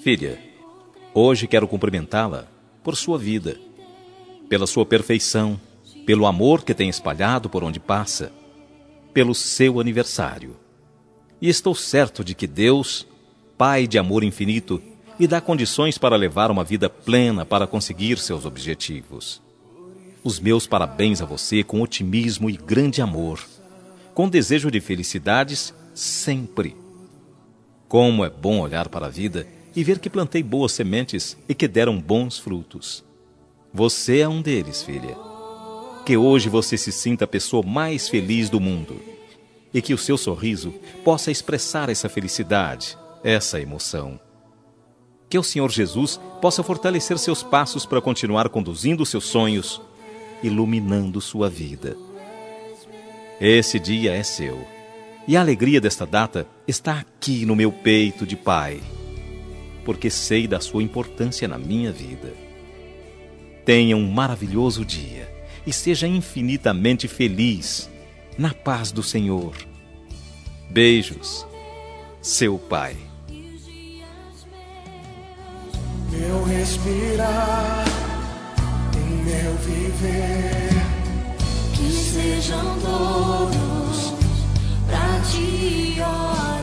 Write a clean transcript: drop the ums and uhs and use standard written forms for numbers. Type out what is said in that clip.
Filha, hoje quero cumprimentá-la por sua vida, pela sua perfeição, pelo amor que tem espalhado por onde passa, pelo seu aniversário. E estou certo de que Deus, Pai de amor infinito, lhe dá condições para levar uma vida plena para conseguir seus objetivos. Os meus parabéns a você com otimismo e grande amor, com desejo de felicidades sempre. Como é bom olhar para a vida e ver que plantei boas sementes e que deram bons frutos. Você é um deles, filha. Que hoje você se sinta a pessoa mais feliz do mundo e que o seu sorriso possa expressar essa felicidade, essa emoção. Que o Senhor Jesus possa fortalecer seus passos para continuar conduzindo seus sonhos, iluminando sua vida. Esse dia é seu, e a alegria desta data está aqui no meu peito de pai, porque sei da sua importância na minha vida. Tenha um maravilhoso dia e seja infinitamente feliz, na paz do Senhor. Beijos, seu pai. Meu respirar, em meu viver, que sejam todos pra ti, ó